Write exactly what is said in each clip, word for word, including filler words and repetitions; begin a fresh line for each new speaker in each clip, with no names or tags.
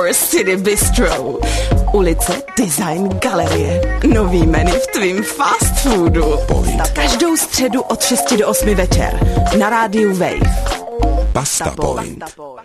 Roxor City Bistro. Ulice, design, galerie. Nový menu v tvým fast foodu. Point. Každou středu od šesti do osmi večer. Na rádiu Wave.
Pasta Point.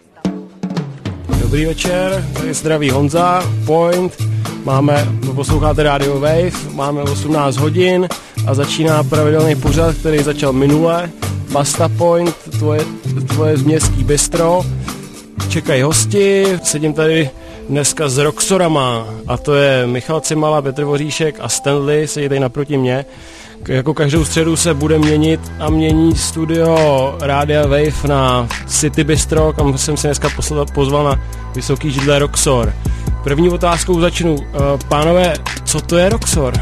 Dobrý večer, tady zdraví Honza, Point. Máme, posloucháte rádio Wave, máme osmnáct hodin a začíná pravidelný pořad, který začal minule. Pasta Point, tvoje, tvoje městský bistro. Čekají hosti, sedím tady dneska s Roxorama a to je Michal Cimala, Petr Voříšek a Stanley, sedí tady naproti mě. Jako každou středu se bude měnit a mění studio Rádia Wave na City Bistro, kam jsem si dneska pozval na vysoký židle Roxor. První otázkou začnu. Pánové, co to je Roxor?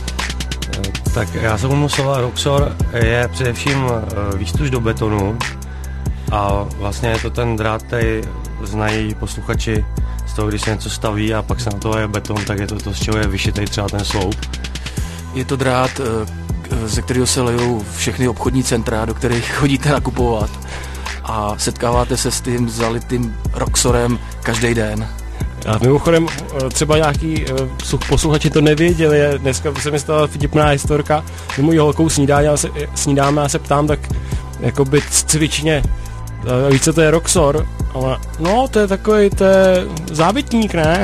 Tak já jsem mu slova Roxor je především výstuž do betonu a vlastně je to ten drát, který znají posluchači z toho, když se něco staví a pak se na to je beton, tak je to to, z čeho je vyšitej třeba ten sloup.
Je to drát, ze kterého se lejou všechny obchodní centra, do kterých chodíte nakupovat a setkáváte se s tím zalitým Roxorem každý den.
A mimochodem, třeba nějaký posluchači to nevěděli, dneska se mi stala vtipná historka, že mojí holkou snídáme, já se, snídáme a se ptám, tak jakoby cvičně, víš, co to je Roxor? A ona, no, to je takový, to je zábytník, ne?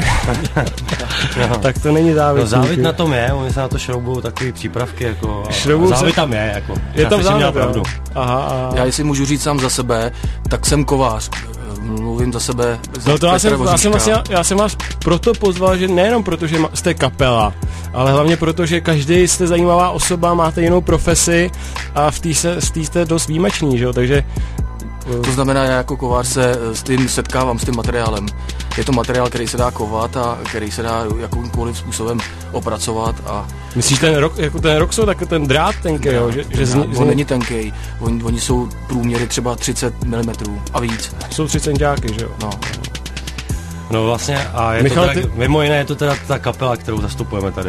No.
Tak to není zábytník.
No závit na tom je, oni se na to šroubou takový přípravky, jako, závit se... tam je, jako.
Je tam závit,
pravdu.
Aha, aha.
Já jestli můžu říct sám za sebe, tak jsem kovář. Mluvím za sebe. Za
no to já jsem, já, jsem vlastně, já jsem vás proto pozval, že nejenom proto, že jste kapela, ale hlavně proto, že každý jste zajímavá osoba, máte jinou profesi a v té jste dost výjimečný, že jo, takže...
To znamená, já jako kovář se s tím setkávám, s tím materiálem. Je to materiál, který se dá kovat a který se dá jakýmkoliv způsobem opracovat. A
myslíš ten, rock, jako ten Roxor, tak ten drát tenkej, jo? Že, že
zni, on není tenkej, oni, oni jsou průměry třeba třicet milimetrů a víc.
Jsou tři centiáky, že jo?
No.
No vlastně, a je Michal, to teda, ty... mimo jiné je to teda ta kapela, kterou zastupujeme tady.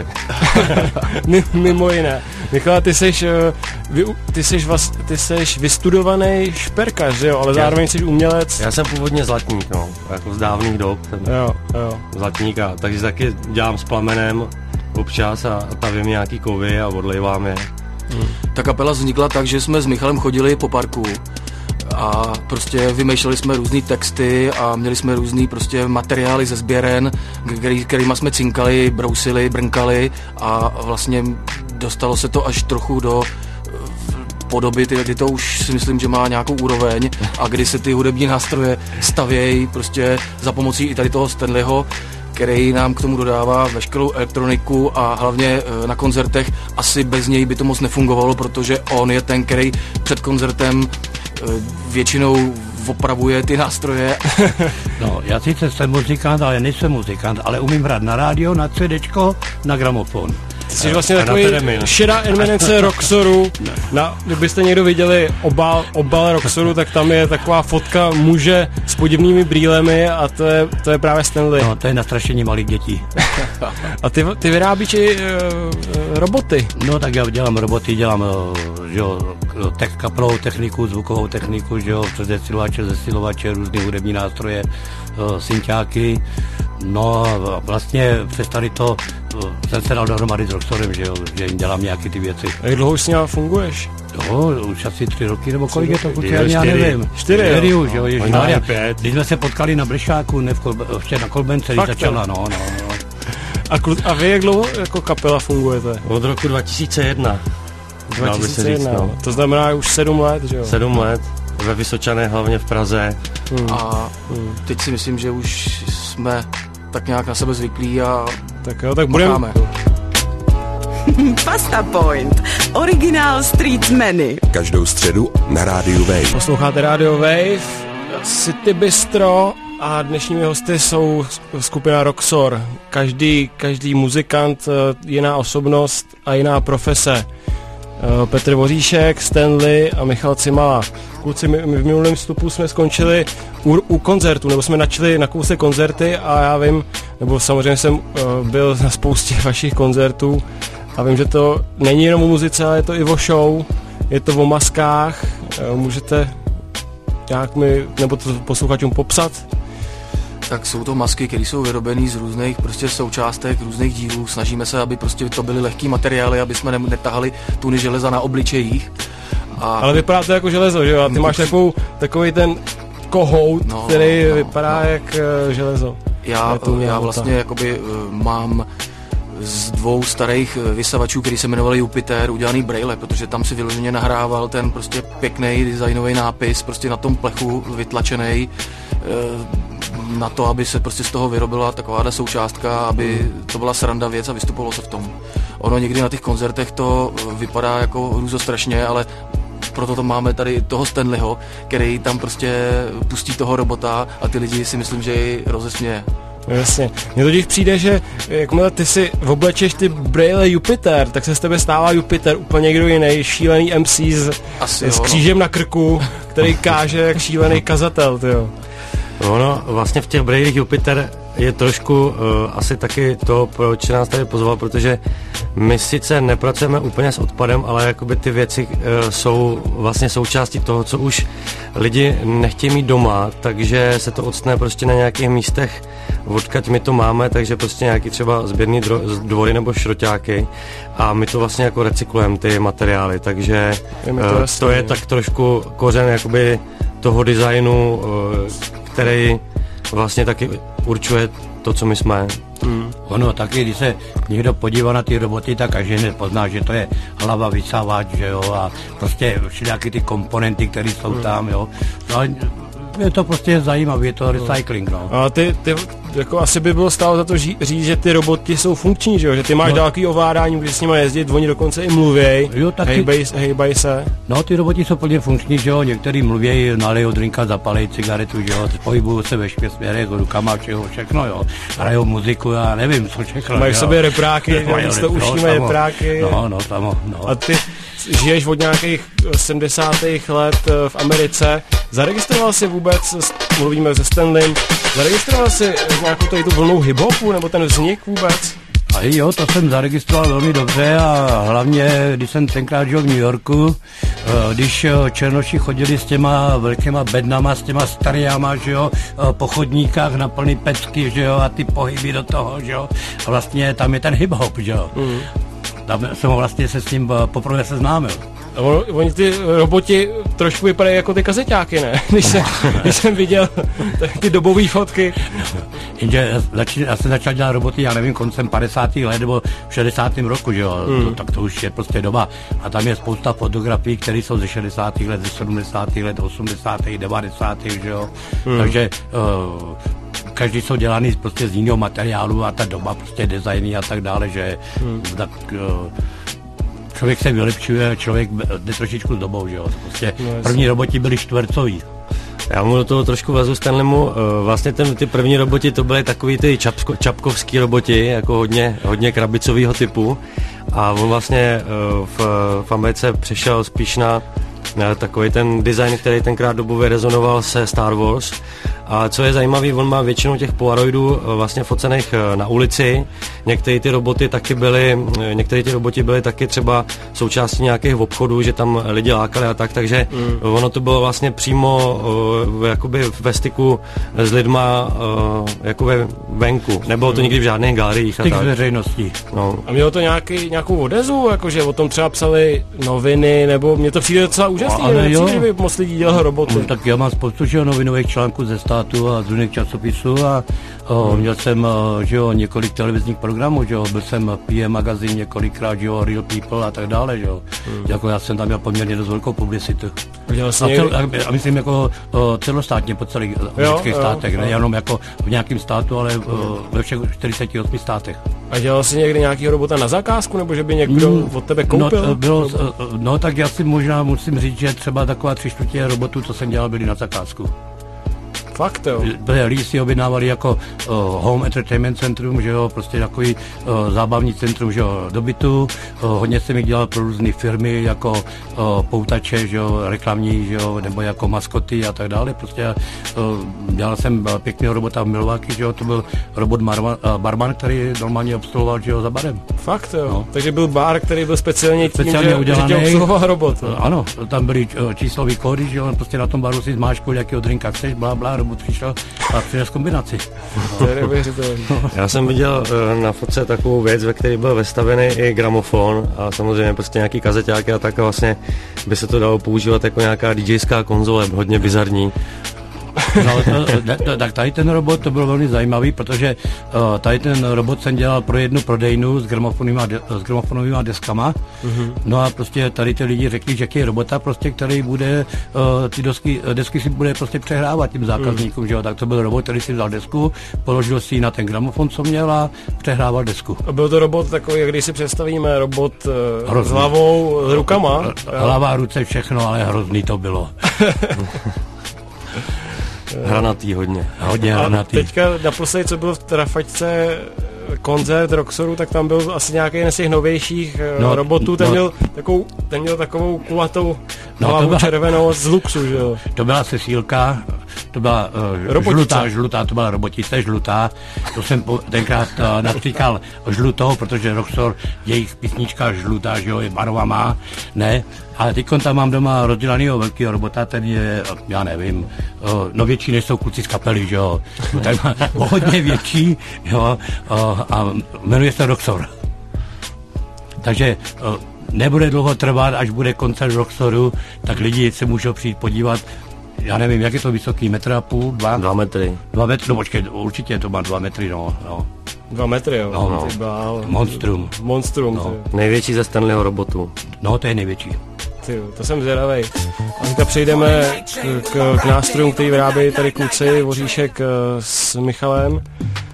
Mimo jiné. Michal, ty seš, vy, ty seš, vas, ty seš vystudovaný šperkař, že jo, ale zároveň jsi umělec.
Já jsem původně zlatník, no, jako z dávných dob.
Jo, jo.
Zlatník, a takže taky dělám s plamenem občas a, a tavím nějaký kovy a odlejvám je.
Hmm. Ta kapela vznikla tak, že jsme s Michalem chodili po parku a prostě vymýšleli jsme různý texty a měli jsme různý prostě materiály ze sběren, který, kterýma jsme cinkali, brousili, brnkali a vlastně dostalo se to až trochu do podoby, kdy to už si myslím, že má nějakou úroveň a kdy se ty hudební nástroje stavějí prostě za pomocí i tady toho Stanleyho, který nám k tomu dodává veškerou elektroniku a hlavně na koncertech asi bez něj by to moc nefungovalo, protože on je ten, který před koncertem většinou opravuje ty nástroje.
No, já sice jsem muzikant, ale nejsem muzikant, ale umím hrát na rádio, na CDčko, na gramofon.
Ty jsi vlastně takový šedá eminence Roxoru. Na, kdybyste někdo viděli obal, obal Roxoru, tak tam je taková fotka muže s podivnými brýlemi a to je, to je právě Stanley.
No, to je nastrašení malých dětí.
A ty, ty vyrábíš i uh, roboty.
No, tak já dělám roboty, dělám že jo, te- kapelovou techniku, zvukovou techniku, že jo, předesilovače, zesilovače, různý hudební nástroje, uh, synťáky. No a vlastně přes tady to jsem se dal dohromady s Roxorem, že jo, že jim dělám nějaký ty věci.
A jak dlouho už s ním funguješ?
Jo, už asi tři roky, nebo kolik je to, kluci, já nevím.
Čtyři,
čtyři už, jo, ježišmarja.
Když
jsme se potkali na Bršáku, ne v Kolbe, ještě na Kolbence, když začala, no, no, no.
A, klu, a vy jak dlouho jako kapela fungujete?
Od roku dva tisíce jedna.
dva tisíce jedna, říct, no. To znamená už sedm let, že jo?
Sedm let, ve Vysočané, hlavně v Praze.
Hmm. A hmm. teď si myslím, že už jsme tak nějak na sebe zvyklí a
tak jo, tak budeme.
Pasta Point, originál street menu.
Každou středu na rádiu Wave.
Posloucháte rádio Wave, City Bistro a dnešními hosty jsou skupina Roxor. Každý, každý muzikant, jiná osobnost a jiná profese. Petr Voříšek, Stanley a Michal Cimala. Kluci, my, my v minulém vstupu jsme skončili u, u koncertu, nebo jsme načili na kousek koncerty a já vím, nebo samozřejmě jsem uh, byl na spoustě vašich koncertů a vím, že to není jenom o muzice, ale je to i o show, je to o maskách, uh, můžete nějak mi, nebo to posluchačům popsat?
tak jsou to masky, které jsou vyrobené z různých prostě součástek, různých dílů. Snažíme se, aby prostě to byly lehký materiály, aby jsme netahali tuny železa na obličejích. A... Ale
vypadá to jako železo, že jo? A ty máš takovou, takový ten kohout, no, který no, vypadá no. jak uh, železo.
Já, já vlastně jakoby uh, mám z dvou starých vysavačů, který se jmenovali Jupiter, udělaný braille, protože tam si vyloženě nahrával ten prostě pěkný designový nápis prostě na tom plechu vytlačený uh, na to, aby se prostě z toho vyrobila takováhle součástka, aby to byla sranda věc a vystupovalo se v tom. Ono někdy na těch koncertech to vypadá jako hrůzostrašně, ale proto to máme tady toho Stanleyho, který tam prostě pustí toho robota a ty lidi si myslím, že ji rozesměje.
Jasně. Mně totiž přijde, že jakmile ty si oblečeš ty braille Jupiter, tak se z tebe stává Jupiter úplně někdo jiný, šílený M C s, Asi, s křížem jo, no. na krku, který káže jak šílený kazatel, tyjo.
No, no, vlastně v těch brailích Jupiter je trošku uh, asi taky to, proč nás tady pozval, protože my sice nepracujeme úplně s odpadem, ale jakoby ty věci uh, jsou vlastně součástí toho, co už lidi nechtějí mít doma, takže se to odstne prostě na nějakých místech, odkud my to máme, takže prostě nějaký třeba sběrný dro- dvory nebo šroťáky a my to vlastně jako recyklujeme ty materiály, takže je to, uh, to je tak trošku kořen jakoby toho designu, uh, který vlastně taky určuje to, co my jsme.
Mm. Ono taky, když se někdo podívá na ty roboty, tak každý hned pozná, že to je hlava, vysávač, že jo, a prostě všelijaké ty komponenty, které jsou mm. tam, jo. No, je to prostě zajímavé, je to recycling, no.
A ty, ty jako asi by bylo stálo za to ří, říct, že ty roboty jsou funkční, že jo, že ty máš no. dálký ovládání, můžeš s nimi jezdit, oni dokonce i mluvěj, hejbaj, hejbaj se.
No, ty roboty jsou plně funkční, že jo, některý mluvějí, nalejou drinka, zapalej cigaretu, že jo, pohybují se ve směrech, rukama, všeho, všechno, jo, hrajou muziku, já nevím, co všechno.
Máš v sobě repráky, že to už mají repráky.
No, no, tam, no.
A ty žiješ od nějakých sedmdesátých let v Americe, zaregistroval jsi vůbec, mluvíme se Stanleym, zaregistroval jsi nějakou tady tu vlnu hip-hopu, nebo ten vznik vůbec?
A jo, to jsem zaregistroval velmi dobře a hlavně, když jsem tenkrát žil v New Yorku, když černoši chodili s těma velkýma bednama, s těma stariama, že jo, po chodníkách na plný pecky, že jo, a ty pohyby do toho, že jo, a vlastně tam je ten hip-hop, že jo. Mm. Tam jsem vlastně se s tím poprvé seznámil.
On, oni ty roboti trošku vypadají jako ty kazeťáky, ne? Když jsem, když jsem viděl ty dobové fotky.
Jenže začín, já jsem začal dělat roboty, já nevím, koncem padesátých let nebo v šedesátém roku, že jo, mm. to, tak to už je prostě doba. A tam je spousta fotografií, které jsou ze šedesátých let, ze sedmdesátých let, osmdesátých, devadesátých, že jo. Mm. Takže uh, každý jsou dělaný prostě z jiného materiálu a ta doba prostě designy a tak dále, že hmm. tak, uh, člověk se vylepšuje, člověk jde trošičku s dobou, že jo. Prostě no, první roboti byli čtvercoví.
Já mu do toho trošku vazu Stanleymu, vlastně ten, ty první roboti to byly takový ty čapko, čapkovský roboti, jako hodně, hodně krabicového typu a on vlastně v, v Americe přešel spíš na takový ten design, který tenkrát dobově rezonoval se Star Wars. A co je zajímavé, on má většinu těch polaroidů vlastně focených na ulici. Některé ty roboty taky byly, některé ty roboti byly taky třeba součástí nějakých obchodů, že tam lidi lákali a tak, takže mm. ono to bylo vlastně přímo uh, jakoby ve styku s lidma uh, jakoby venku. Nebylo to mm. nikdy v žádných galeriích.
Styk s veřejností.
No. A mělo to nějaký, nějakou odezvu, jakože o tom třeba psali noviny, nebo mně to přijde docela úžasný, no, ale jo. Že by moc lidí dělal roboty.
No, tak já mám spoustu že, novinových článků ze státu a z různých časopisů a o, hmm. měl jsem o, že jo, několik televizních programů, že jo, byl jsem P M magazín několikrát, že jo, Real People a tak dále, že jo. Hmm. Jako já jsem tam měl poměrně dost velkou publicitu. A, cel, a myslím jako o, celostátně po celých amerických státech, jo, ne jenom jako v nějakém státu, ale o, ve všech čtyřiceti osmi státech.
A dělal jsi někdy nějakýho robota na zakázku, nebo že by někdo mm, od tebe koupil?
No, bylo, no tak já si možná musím říct, že třeba taková tři čtvrtě robotů, co jsem dělal, byli na zakázku.
Fakt, jo.
Lidi si objednávali jako uh, home entertainment centrum, že jo, prostě takový uh, zábavní centrum, že jo, do bytu. Uh, hodně jsem jich dělal pro různé firmy, jako uh, poutače, že jo, reklamní, že jo, nebo jako maskoty a tak dále. Prostě uh, dělal jsem pěkného robota v Milwaukee, že jo, to byl robot marman, uh, barman, který normálně obsluhoval, že jo, za barem.
Fakt, jo. No. Takže byl bar, který byl speciálně tím,
speciálně
že,
udělaný,
že tě obsluhoval robot.
Uh, ano, tam byly uh, číslové kódy, že jo, prostě na tom baru si zmáčkul, jakýho drinka chceš, blá, blá, robot přišel a přines kombinaci.
To je neuvěřitelné.
Já jsem viděl na fotce takovou věc, ve které byl vestavený i gramofon a samozřejmě prostě nějaký kazeťáky a tak a vlastně by se to dalo používat jako nějaká DJská konzole, hodně bizarní.
No, to, tak tady ten robot, to bylo velmi zajímavý, protože uh, tady ten robot jsem dělal pro jednu prodejnu s gramofonovými de, s gramofonovými deskama. Mm-hmm. No a prostě tady ty lidi řekli, že je robota, prostě, který bude uh, ty dosky, desky si bude prostě přehrávat tím zákazníkům, mm. že jo? Tak to byl robot, který si vzal desku, položil si ji na ten gramofon, co měl a přehrával desku.
A byl to robot takový, jak když si představíme robot uh, s hlavou, s rukama.
Hlava, ruce, všechno, ale hrozný to bylo.
Hranatý hodně.
Hodně
a
hranatý.
Teďka naposledy, co bylo v Trafačce koncert Roxoru, tak tam byl asi nějaký z těch novějších no, robotů, ten, no, měl takovou, ten měl takovou kulatou no, hlavu byla, červenou z luxu, že jo?
To byla Cecílka, to byla uh, žlutá, žlutá, to byla robotice žlutá, to jsem po, tenkrát uh, natříkal žlutou, protože Roxor, jejich písnička žlutá, že jo, je barva má, ne, ale teď tam mám doma rozdělanýho velkého robota, ten je, já nevím, uh, no větší než jsou kluci z kapely, že jo, tak má hodně větší, jo, uh, a jmenuje se Roxor. Takže uh, nebude dlouho trvat, až bude koncert Roxoru, tak lidi se můžou přijít podívat. Já nevím, jak je to vysoký, metr a půl, dva?
Dva metry.
Dva metry, no počkej, určitě to má dva metry, no. no.
Dva metry, jo.
No, no.
Bál,
Monstrum.
Monstrum,
no.
Největší ze Stanleyho robotu.
No, to je největší.
Ty, to jsem zvědavej. A teďka přejdeme k, k, k nástrojům, který vyrábějí tady kluci, Voříšek s Michalem. Uh,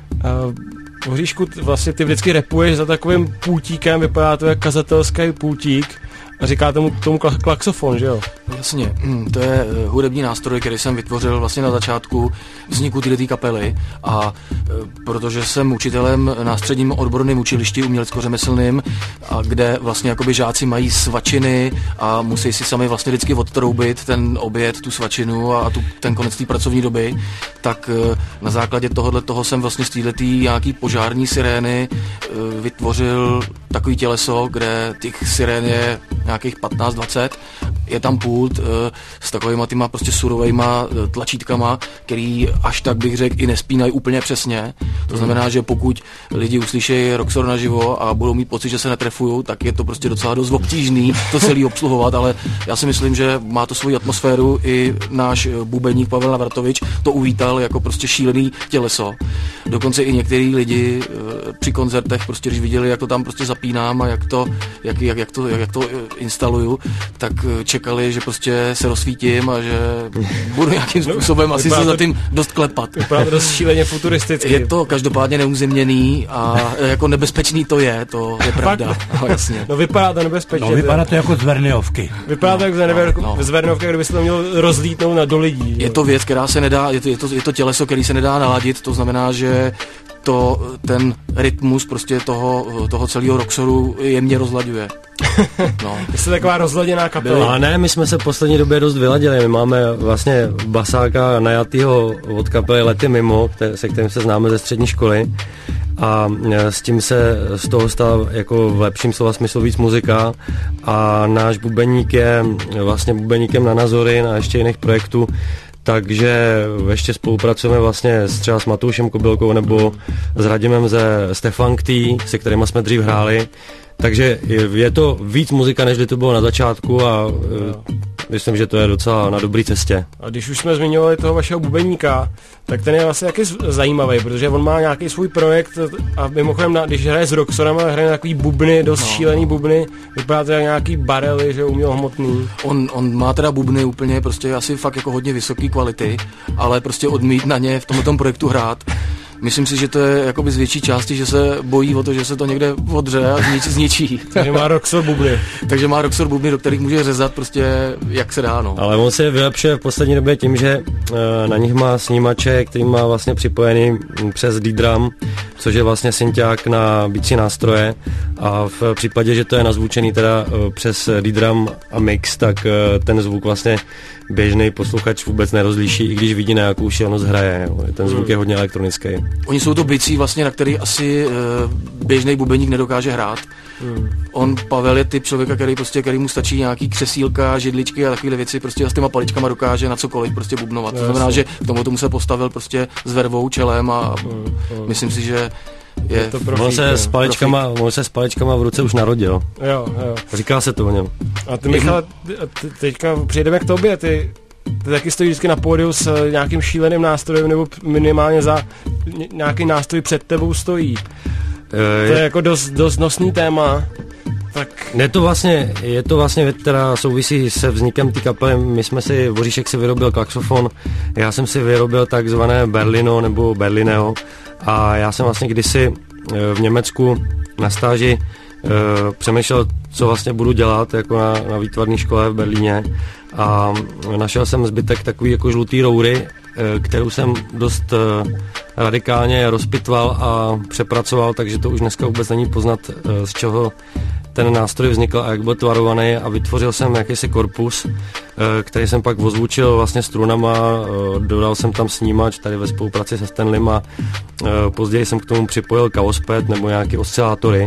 Voříšku, vlastně ty vždycky rapuješ za takovým pultíkem, vypadá to jak kazatelský pultík. A říká tomu, tomu klaxofon, že jo?
Jasně, to je hudební nástroj, který jsem vytvořil vlastně na začátku vzniku této kapely a protože jsem učitelem na středním odborném učilišti umělecko-řemeslným, a kde vlastně jakoby žáci mají svačiny a musí si sami vlastně vždycky odtroubit ten oběd, tu svačinu a tu, ten konec té pracovní doby, tak na základě tohohle toho jsem vlastně z této nějaký požární sirény vytvořil takový těleso, kde těch sirén je nějakých patnáct dvacet, je tam pult uh, s takovýma týma prostě surovejma uh, tlačítkama, který až tak bych řekl i nespínají úplně přesně. To znamená, že pokud lidi uslyšejí Roxor naživo a budou mít pocit, že se netrefujou, tak je to prostě docela dost obtížný to celý obsluhovat, ale já si myslím, že má to svoji atmosféru. I náš bubeník Pavel Navratovič to uvítal jako prostě šílený těleso. Dokonce i některý lidi uh, při koncertech prostě, když viděli, jak to tam prostě zapínám a jak to, jak, jak, jak to, jak, jak to instaluju, tak čekali, že prostě se rozsvítím a že budu nějakým způsobem no, asi se za tím dost klepat.
Vypadá to dost šíleně futuristicky.
Je to každopádně neuzemněný a jako nebezpečný to je, to je pravda. No, jasně.
No vypadá to nebezpečně.
No vypadá to jako z Verniovky.
Vypadá to jako no, no, no. z Verniovky, kdyby se to měl rozlítnout na do lidí.
Je to věc, která se nedá, je to, je to, je to těleso, který se nedá naladit, to znamená, že to, ten rytmus prostě toho, toho celého Roxoru jemně rozlaďuje.
No. Jste taková rozladěná kapela.
Ale ne, my jsme se v poslední době dost vyladili. My máme vlastně basáka najatýho od kapely Lety mimo, které, se kterým se známe ze střední školy. A s tím se z toho stal jako v lepším slova smyslu víc muzika. A náš bubeník je vlastně bubeníkem na Nazory, na ještě jiných projektů. Takže ještě spolupracujeme vlastně s třeba s Matoušem Kobylkou nebo s Radimem ze Stefankty, se kterými jsme dřív hráli. Takže je to víc muzika, než to bylo na začátku a no. myslím, že to je docela na dobré cestě. A
když už jsme zmiňovali toho vašeho bubeníka, tak ten je vlastně taky zajímavý, protože on má nějaký svůj projekt a mimochodem, když hraje s Roxorem, hraje takový bubny, dost no, šílený bubny, vypadá to jak nějaký barely, že umělohmotný.
On, on má teda bubny úplně prostě asi fakt jako hodně vysoké kvality, ale prostě odmít na ně v tomto projektu hrát. Myslím si, že to je jakoby z větší části, že se bojí o to, že se to někde odře a znič, zničí.
Takže má Roxor bubny.
Takže má Roxor bubny, do kterých může řezat prostě jak se dá, no.
Ale on se vylepšuje v poslední době tím, že uh, na nich má snímače, který má vlastně připojený přes D-Drum, což je vlastně synťák na bicí nástroje a v případě, že to je nazvučený teda uh, přes D-Drum a mix, tak uh, ten zvuk vlastně běžný posluchač vůbec nerozliší, i když vidí, na jakou šílenost hraje. Jo. Ten zvuk je hodně elektronický.
Oni jsou to bicí vlastně, na který asi uh, běžný bubeník nedokáže hrát. Hmm. On, Pavel, je typ člověka, který prostě, který mu stačí nějaký křesílka, židličky a takovéhle věci, prostě s těma paličkama dokáže na cokoliv prostě bubnovat. No, to znamená, že k tomu tomu se postavil prostě s vervou, čelem a hmm. Hmm. myslím si, že je, je to
profík, on se s paličkama, on se s paličkama v ruce už narodil.
Jo, jo.
Říká se to o něm.
A ty, Michale, teďka přejdeme k tobě, ty Ty taky stojí vždycky na pódiu s nějakým šíleným nástrojem, nebo minimálně za nějaký nástroj před tebou stojí. E, to je jako dost, dost nosný téma. Tak...
Je to vlastně, je to vlastně věc, která souvisí se vznikem té kapely. My jsme si, Voříšek si vyrobil klaxofon, já jsem si vyrobil takzvané Berlino nebo Berlineho a já jsem vlastně kdysi v Německu na stáži Uh, přemýšlel, co vlastně budu dělat jako na, na výtvarné škole v Berlíně a našel jsem zbytek takový jako žlutý roury, uh, kterou jsem dost uh, radikálně rozpitval a přepracoval, takže to už dneska vůbec není poznat, uh, z čeho ten nástroj vznikl a jak byl tvarovaný a vytvořil jsem jakýsi korpus, uh, který jsem pak ozvučil vlastně strunama, uh, dodal jsem tam snímač tady ve spolupráci se Stanleym a uh, později jsem k tomu připojil kaosped nebo nějaké oscilátory.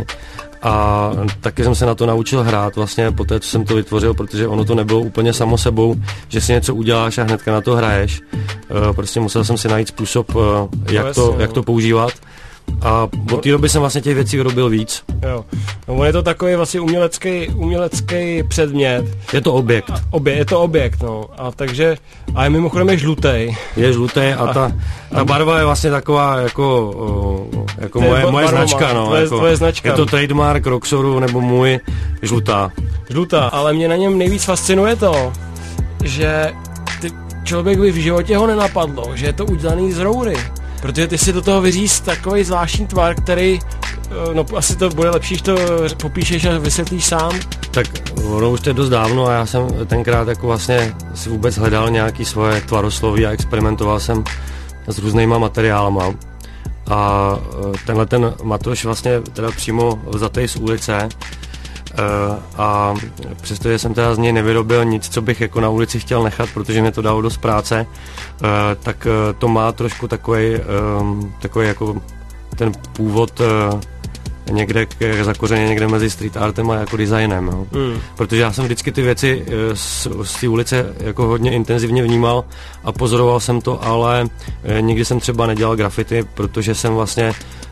A taky jsem se na to naučil hrát vlastně po té, co jsem to vytvořil, protože ono to nebylo úplně samo sebou, že si něco uděláš a hnedka na to hraješ. Prostě musel jsem si najít způsob, jak to, jak to používat. A od té doby jsem vlastně těch věcí vyrobil víc.
Jo. No, je to takový vlastně umělecký, umělecký předmět.
Je to objekt.
A, obě, je to objekt, no. A takže, a je mimochodem je žlutej.
Je žlutej a, a ta, ta barva je vlastně taková jako, jako moje, moje značka, no.
Tvoje,
jako,
tvoje značka.
Je to trademark Roxoru nebo můj, žlutá.
Žlutá, ale mě na něm nejvíc fascinuje to, že ty, člověk by v životě ho nenapadlo, že je to udělaný z roury. Protože ty si do toho vyříz takový zvláštní tvar, který, no asi to bude lepší, když to popíšeš a vysvětlíš sám.
Tak ono už to je dost dávno a já jsem tenkrát jako vlastně si vůbec hledal nějaký svoje tvarosloví a experimentoval jsem s různýma materiálama. A tenhle ten matroš vlastně teda přímo vzatej z ulice a přestože jsem teda z něj nevyrobil nic, co bych jako na ulici chtěl nechat, protože mě to dalo dost práce, tak to má trošku takový, takový jako ten původ někde zakořeně někde mezi street artem a jako designem, no. mm. Protože já jsem vždycky ty věci z, z té ulice jako hodně intenzivně vnímal a pozoroval jsem to, ale nikdy jsem třeba nedělal graffiti, protože jsem vlastně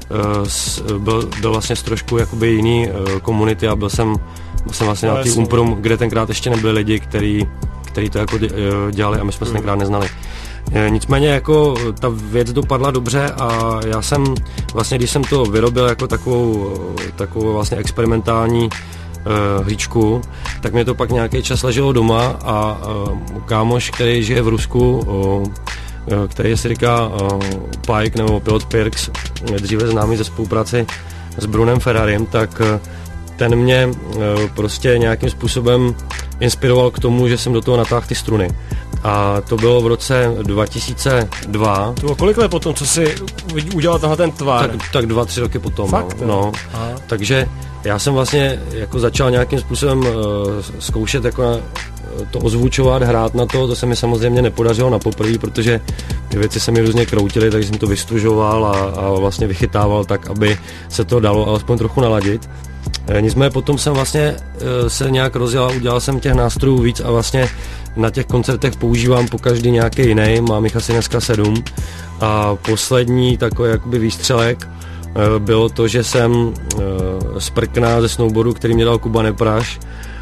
uh, byl, byl vlastně z trošku jakoby jiný uh, komunity a byl jsem, byl jsem vlastně no, na tý Umprum, kde tenkrát ještě nebyli lidi, který, který to jako dělali a my jsme mm. se tenkrát neznali. Nicméně jako ta věc dopadla dobře a já jsem vlastně, když jsem to vyrobil jako takovou, takovou vlastně experimentální uh, hříčku, tak mě to pak nějaký čas leželo doma a uh, kámoš, který žije v Rusku, uh, který se říká uh, Pike nebo Pilot Pirks, dříve známý ze spolupráci s Brunem Ferrarim, tak uh, ten mě uh, prostě nějakým způsobem inspiroval k tomu, že jsem do toho natáhl ty struny. A to bylo v roce dva tisíce dva.
To bylo kolik let potom, co jsi udělal tenhle ten tvar?
Tak, tak dva, tři roky potom.
Fakt?
No. no. Takže já jsem vlastně jako začal nějakým způsobem uh, zkoušet jako na, uh, to ozvučovat, hrát na to. To se mi samozřejmě nepodařilo na poprvé, protože ty věci se mi různě kroutily, takže jsem to vystužoval a, a vlastně vychytával tak, aby se to dalo alespoň trochu naladit. Nicméně potom jsem vlastně se nějak rozjel a udělal jsem těch nástrojů víc a vlastně na těch koncertech používám po každý nějaký jiný, mám jich asi dneska sedm a poslední takový jakoby výstřelek bylo to, že jsem z prkna ze snowboardu, který mě dal Kuba Nepraš,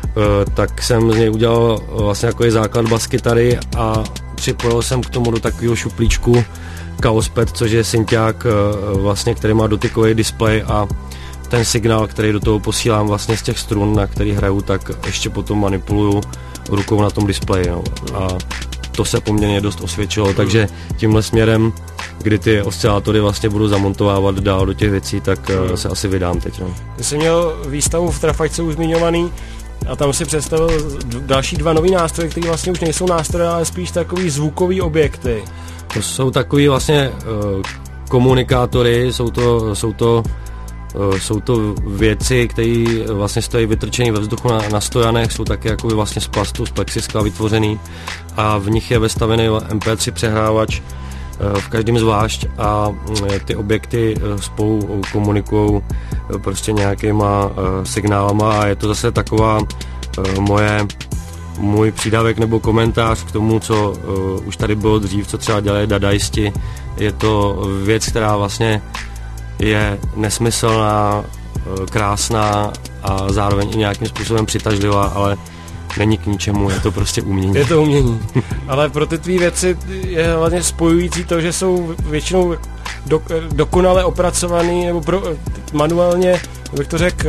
tak jsem z něj udělal vlastně jako základ baskytary a připojil jsem k tomu do takového šuplíčku kaosped, což je synťák vlastně, který má dotykový displej a ten signál, který do toho posílám vlastně z těch strun, na který hraju, tak ještě potom manipuluju rukou na tom displeji. No. A to se poměrně dost osvědčilo, takže tímhle směrem, kdy ty oscilátory vlastně budu zamontovávat dál do těch věcí, tak hmm. se asi vydám teď. No.
Ty jsi měl výstavu v Trafačce už zmiňovaný a tam si představil další dva nový nástroje, které vlastně už nejsou nástroje, ale spíš takový zvukový objekty.
To jsou takový vlastně uh, komunikátory, jsou to, jsou to Jsou to věci, které vlastně stojí vytrčený ve vzduchu na, na stojanech, jsou taky jakoby vlastně z plastu, z plexiskla vytvořený a v nich je vestavený em pé tři přehrávač, v každém zvlášť a ty objekty spolu komunikují prostě nějakýma signálama a je to zase taková moje, můj přídavek nebo komentář k tomu, co už tady bylo dřív, co třeba dělají dadaisti. Je to věc, která vlastně je nesmyslná, krásná a zároveň i nějakým způsobem přitažlivá, ale není k ničemu, je to prostě umění.
Je to umění, ale pro ty tvý věci je hlavně spojující to, že jsou většinou do, dokonale opracovaný nebo pro, manuálně, bych to řekl,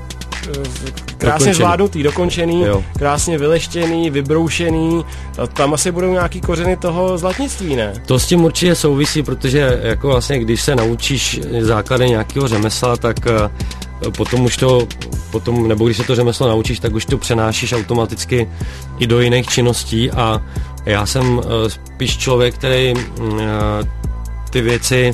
krásně dokončený. Zvládnutý, dokončený, jo. Krásně vyleštěný, vybroušený. A tam asi budou nějaký kořeny toho zlatnictví, ne?
To s tím určitě souvisí, protože jako vlastně, když se naučíš základy nějakého řemesla, tak potom už to, potom, nebo když se to řemeslo naučíš, tak už to přenášíš automaticky i do jiných činností a já jsem spíš člověk, který ty věci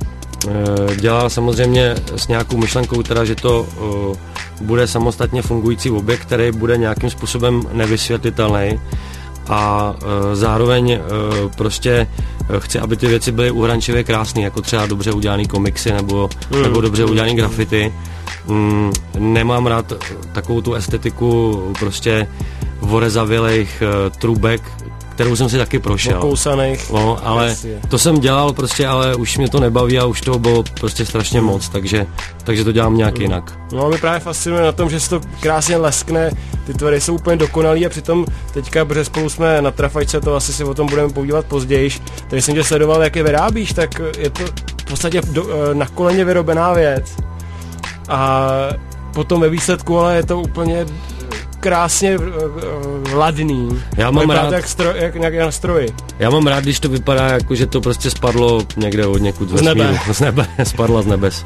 dělal samozřejmě s nějakou myšlenkou, teda, že to bude samostatně fungující objekt, který bude nějakým způsobem nevysvětlitelný a e, zároveň e, prostě chci, aby ty věci byly uhrančivě krásné, jako třeba dobře udělaný komiksy nebo, mm. nebo dobře udělaný graffiti. Mm, nemám rád takovou tu estetiku prostě vorezavělejch e, trubek, kterou jsem si taky prošel.
Okousaných.
No, ale to jsem dělal prostě, ale už mě to nebaví a už toho bylo prostě strašně mm. moc, takže, takže to dělám nějak mm. jinak.
No a mě právě fascinuje na tom, že se to krásně leskne, ty tvory jsou úplně dokonalý a přitom teďka, protože spolu jsme na trafačce, to asi si o tom budeme podívat později, takže jsem tě sledoval, jak je vyrábíš, tak je to v podstatě do, na koleně vyrobená věc a potom ve výsledku, ale je to úplně krásně uh, ladný.
Já mám rád,
jak, stroj, jak, jak na stroji.
Já mám rád, když to vypadá jako, že to prostě spadlo někde od někud z
nebe.
Z nebe, spadla z nebes.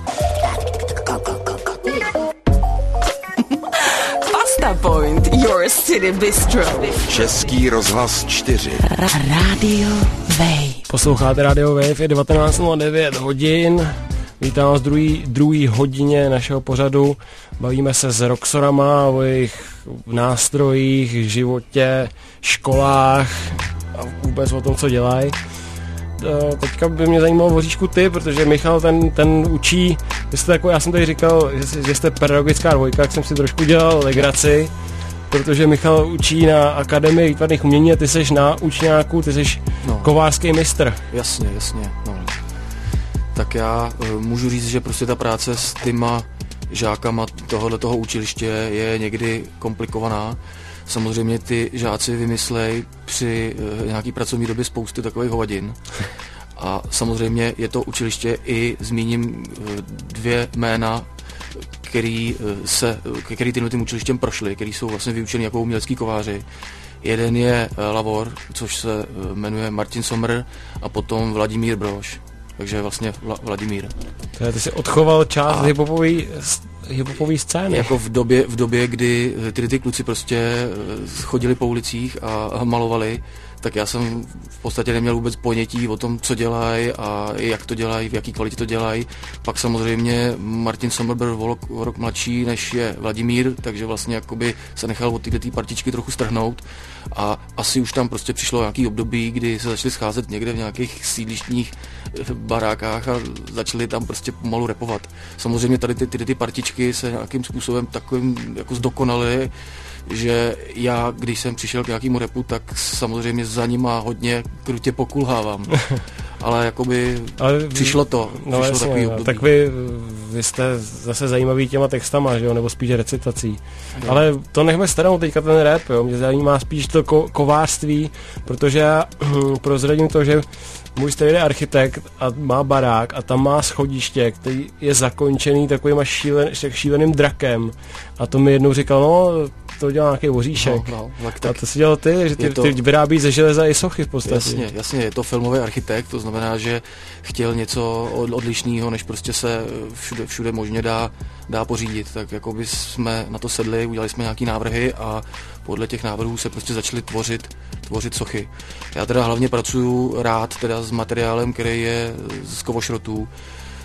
Pasta Point, your city bistro.
Český rozhlas čtyři.
Radio Wave.
Posloucháte Radio Wave, je devatenáct nula devět hodin. Vítám vás v druhý, druhý hodině našeho pořadu. Bavíme se s roxorama o jejich nástrojích, životě, školách a vůbec o tom, co dělají. Teďka by mě zajímalo Voříšku ty, protože Michal ten, ten učí, vy jste jako, já jsem tady říkal, že, že jste pedagogická dvojka, tak jsem si trošku dělal legraci, protože Michal učí na Akademii výtvarných umění a ty seš na učňáku, ty seš no. kovářský mistr.
Jasně, jasně, no. Tak já uh, můžu říct, že prostě ta práce s těma žákama tohoto učiliště je někdy komplikovaná. Samozřejmě ty žáci vymyslejí při uh, nějaký pracovní době spousty takových hovadin. A samozřejmě je to učiliště i zmíním uh, dvě jména, který, uh, se, který tímhle tím učilištěm prošli, který jsou vlastně vyučený jako umělecký kováři. Jeden je uh, Lavor, což se uh, jmenuje Martin Sommer a potom Vladimír Brož. Takže vlastně Vla, Vladimír.
To ty jsi odchoval část hiphopový, hiphopový scény.
Jako v době, v době, kdy ty, ty kluci prostě chodili po ulicích a, a malovali, tak já jsem v podstatě neměl vůbec ponětí o tom, co dělají a jak to dělají, v jaký kvalitě to dělají. Pak samozřejmě Martin Sommer byl o rok, o rok mladší, než je Vladimír, takže vlastně jakoby se nechal od této partičky trochu strhnout a asi už tam prostě přišlo nějaký období, kdy se začali scházet někde v nějakých sídlištních barákách a začali tam prostě pomalu rapovat. Samozřejmě tady ty, ty, ty partičky se nějakým způsobem takovým jako zdokonaly, že já, když jsem přišel k nějakému rapu, tak samozřejmě za nima hodně krutě pokulhávám. Ale jakoby Ale, přišlo to.
No
přišlo
jasně,
takový
no,
období.
tak vy, vy jste zase zajímavý těma textama, že jo, nebo spíš recitací. Jo. Ale to nechme stranou teďka ten rap, jo. Mě zajímá spíš to ko- kovářství, protože já prozradím to, že můj starý je architekt a má barák a tam má schodiště, který je zakončený takovým šílen, šíleným drakem. A to mi jednou říkal, no, to dělá nějaký Voříšek.
No, no, tak,
a to si dělal ty, že ty, to, ty vyrábí ze železa i sochy v podstatě.
Jasně, jasně, je to filmový architekt, to znamená, že chtěl něco odlišného, než prostě se všude, všude možně dá, dá pořídit. Tak jako by jsme na to sedli, udělali jsme nějaký návrhy a podle těch návrhů se prostě začaly tvořit, tvořit sochy. Já teda hlavně pracuju rád teda s materiálem, který je z kovošrotů.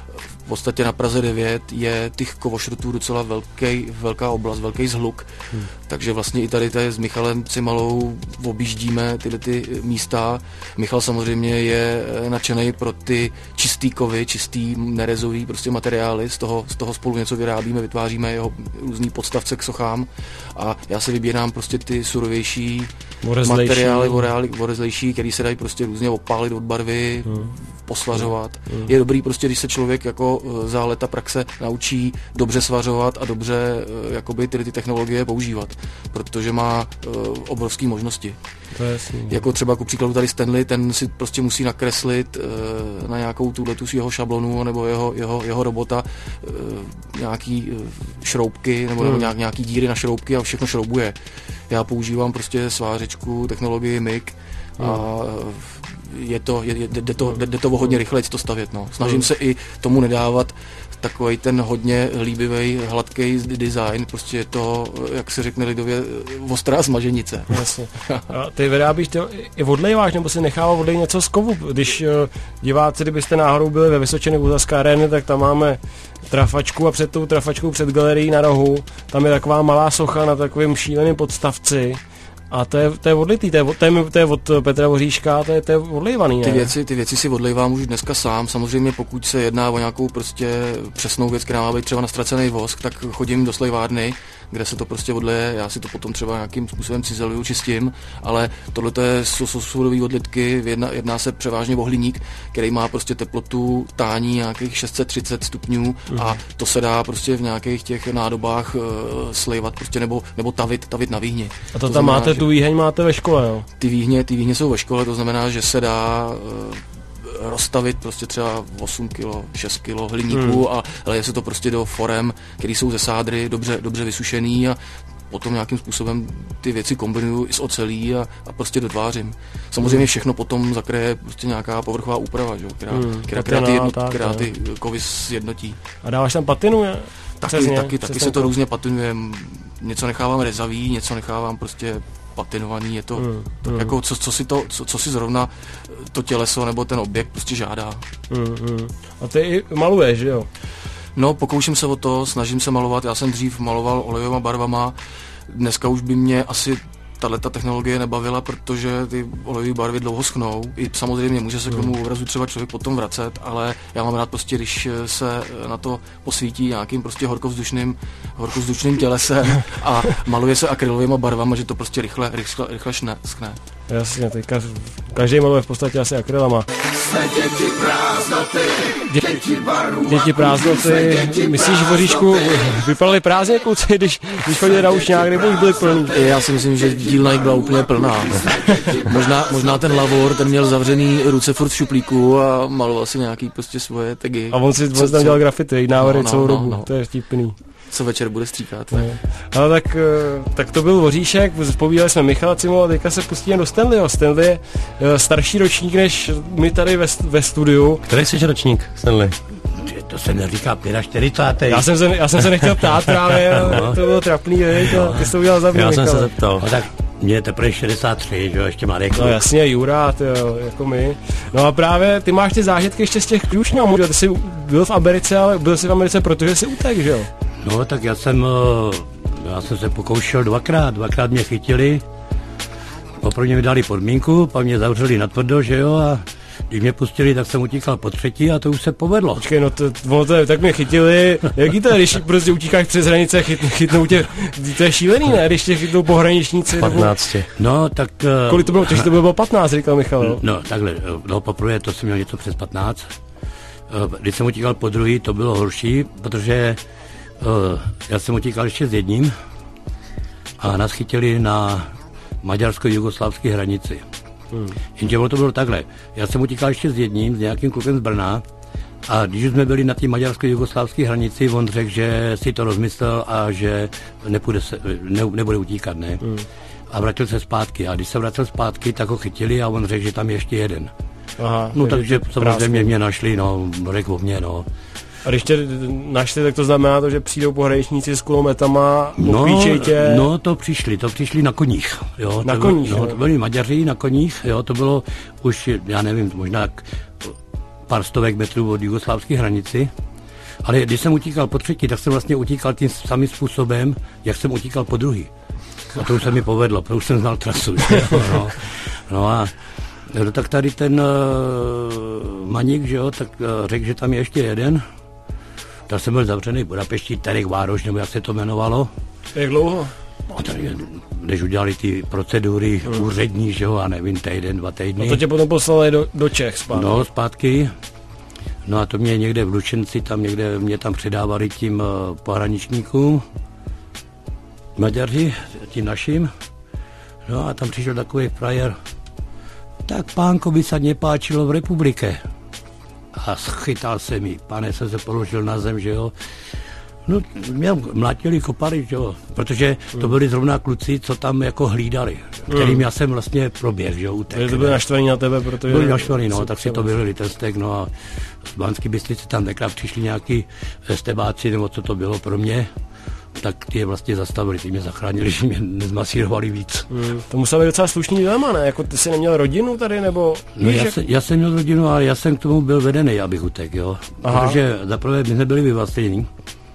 v podstatě na Praze devět je těch kovošrotů docela velký, velká oblast, velký zhluk. Hmm. Takže vlastně i tady, tady s Michalem Cimalou objíždíme tyhle ty místa. Michal samozřejmě je nadšený pro ty čistý kovy, čistý nerezový prostě materiály, z toho, z toho spolu něco vyrábíme, vytváříme jeho různý podstavce k sochám a já si vybírám prostě ty surovější
Vorezlejší.
materiály, vorezlejší, který se dají prostě různě opálit od barvy, hmm. poslařovat. Hmm. Je dobrý prostě, když se člověk jako za léta praxe naučí dobře svařovat a dobře jakoby tyhle ty technologie používat, protože má uh, obrovské možnosti.
To je jasný.
Jako třeba ku příkladu tady Stanley, ten si prostě musí nakreslit uh, na nějakou tuhletu jeho šablonu nebo jeho, jeho, jeho robota uh, nějaký uh, šroubky nebo, hmm. nebo nějak, nějaký díry na šroubky a všechno šroubuje. Já používám prostě svářečku, technologii M I G a hmm. je to, je, jde, to, jde to o hodně rychleji to stavět. No. Snažím hmm. se i tomu nedávat takový ten hodně líbivý, hladký design, prostě je to, jak se řekne lidově, ostrá smaženice.
Jasně. A ty vyrábíš, ty i odlejváš, nebo si nechával odlejt něco z kovu? Když uh, diváci, kdybyste náhodou byli ve Vysočině u Zaskárény, tak tam máme trafačku a před tou trafačkou před galerií na rohu, tam je taková malá socha na takovém šíleném podstavci. A to je, to je odlitý, to je, to, je, to je od Petra Voříška, to je, to je odlejvaný, ne?
Ty věci, ty věci si odlejvám už dneska sám, samozřejmě pokud se jedná o nějakou prostě přesnou věc, která má být třeba na ztracený vosk, tak chodím do slejvárny, kde se to prostě odleje, já si to potom třeba nějakým způsobem cizeluju, čistím, ale tohle je sodový odlitky, jedná, jedná se převážně o hliník, který má prostě teplotu tání nějakých šest set třicet stupňů mm. a to se dá prostě v nějakých těch nádobách uh, slejvat prostě nebo, nebo tavit, tavit na výhni.
A to, to tam znamená, máte, tu výheň máte ve škole, jo?
Ty výhně, ty výhně jsou ve škole, to znamená, že se dá uh, rozstavit prostě třeba osm kilo, šest kilo hliníku hmm. a leje se to prostě do forem, které jsou ze sádry, dobře, dobře vysušený a potom nějakým způsobem ty věci kombinuju i s ocelí a, a prostě dotvářím. Samozřejmě všechno potom zakryje prostě nějaká povrchová úprava, že? Která, hmm. která, která, ty, jednot, která ty kovy sjednotí.
A dáváš tam patinu? Je?
Taky, Přesně, taky, taky se to různě patinuje. Něco nechávám rezavý, něco nechávám prostě patinovaný, je to mm, tak mm. jako co, co, si to, co, co si zrovna to těleso nebo ten objekt prostě žádá.
Mm, mm. A ty i maluješ, že jo?
No, pokouším se o to, snažím se malovat, já jsem dřív maloval olejovými barvama, dneska už by mě asi tato technologie nebavila, protože ty olejové barvy dlouho schnou. I samozřejmě může se k tomu obrazu třeba člověk potom vracet, ale já mám rád prostě, když se na to posvítí nějakým prostě horkovzdušným, horkovzdušným tělesem a maluje se akrylovými barvama, že to prostě rychle, rychle, rychle šne, schne.
Jasně, teďka každý maluje v podstatě asi akrylama.
Děti prázdnoty, děti baru,
děti prázdnoty, myslíš, Voříšku, vypadali prázdně kluci, když, když chodili na učňák, nebo už byli plný?
Já si myslím, že dílna jich byla úplně plná. možná, možná ten Lavor, ten měl zavřený ruce furt v šuplíku a maloval si nějaký prostě svoje tagy.
A on si co, tam dělal grafity, návrhy no, no, celou dobu, no, no. To je vtipný.
Co večer bude stříkat.
Ale tak, tak to byl Voříšek, povídali jsme Michala Cimolu a teďka se pustíme do Stanleyho. Stanley je starší ročník než my tady ve, ve studiu.
Který jsi ročník, Stanley? To se neříká čtyřicátý.
Já jsem se, já jsem se nechtěl ptát právě, no. To bylo trapný, věď, a ty jsi to udělal za mě.
Já jsem se zeptal. No, tak mě je teprve šedesát tři, že jo, ještě mladý kluk.
No jasně, Jura, ty jo, jako my. No a právě ty máš ty zážitky ještě z těch Krušňanů, ty jsi byl v Americe, ale byl jsi v Americe, protože jsi utek, že jo?
No tak já jsem, já jsem se pokoušel dvakrát, dvakrát mě chytili, poprvé mi dali podmínku, pak mě zavřeli natvrdo, že jo, a když mě pustili, tak jsem utíkal po třetí a to už se povedlo.
Počkej, no to, to je, tak mě chytili, jaký to je, když prostě utíkáš přes hranice, chyt, chytnou tě, to je šílený, ne, když tě chytnou pohraničníci.
patnáct. Nebo... No tak...
Kolik to bylo, takže to bylo patnáct, říkal Michal.
No takhle, no poprvé to jsem měl něco přes patnáct, když jsem utíkal po druhý, to bylo horší, protože uh, já jsem utíkal ještě s jedním a nás chytili na maďarsko-jugoslávské hranici. Hmm. Jenže to bylo takhle. Já jsem utíkal ještě s jedním, s nějakým klukem z Brna a když jsme byli na té maďarsko-jugoslávské hranici, on řekl, že si to rozmyslel a že nepůjde se, ne, nebude utíkat, ne. Hmm. A vrátil se zpátky. A když se vracel zpátky, tak ho chytili a on řekl, že tam je ještě jeden. Aha, no takže samozřejmě mě našli, no, řekl o mě, no.
A když tě našli, tak to znamená to, že přijdou pohraničníci s kulometama, upíčej tě?
No, no, to přišli, to přišli na koních. Jo,
na
to,
koních,
no, to byli Maďaři na koních, jo, to bylo už, já nevím, možná pár stovek metrů od jugoslávské hranici. Ale když jsem utíkal po třetí, tak jsem vlastně utíkal tím samým způsobem, jak jsem utíkal po druhý. A to už se mi povedlo, protože už jsem znal trasu. no. no a no, tak tady ten uh, Maník, že jo, tak uh, řekl, že tam je ještě jeden. Tak jsem byl zavřený v Budapešti, Terek Vároš, nebo jak se to jmenovalo.
Jak dlouho?
A tady, když udělali ty procedury hmm. úřední, že jo, a nevím, týden, dva týdny.
A to tě potom poslali do, do Čech zpátky?
No, zpátky. No a to mě někde v Lučenci, tam někde mě tam předávali tím uh, pohraničníkům, Maďaři, tím našim. No a tam přišel takový frajer. Tak pánko by se nepáčilo v republike. A schytal se mi, pane, jsem se položil na zem, že jo. No, mě mlátili, kopali, že jo, protože to byli zrovna kluci, co tam jako hlídali, kterým já jsem vlastně proběh, že jo, utek.
To byli naštvaní na tebe, protože...
Byli naštvaní, no, tak si to vylili ten stek, no a z Banský Bystrici tam tenkrát přišli nějaký estebáci, nebo co to bylo pro mě, tak ty je vlastně zastavili, ty mě zachránili, že mě nezmasírovali víc.
Hmm. To musel být docela slušný dilema, ne? Jako ty jsi neměl rodinu tady, nebo...
No já, jak... se, já jsem měl rodinu, ale já jsem k tomu byl vedený, abych utek, jo. Aha. Protože zaprvé my jsme byli vyvlastnění.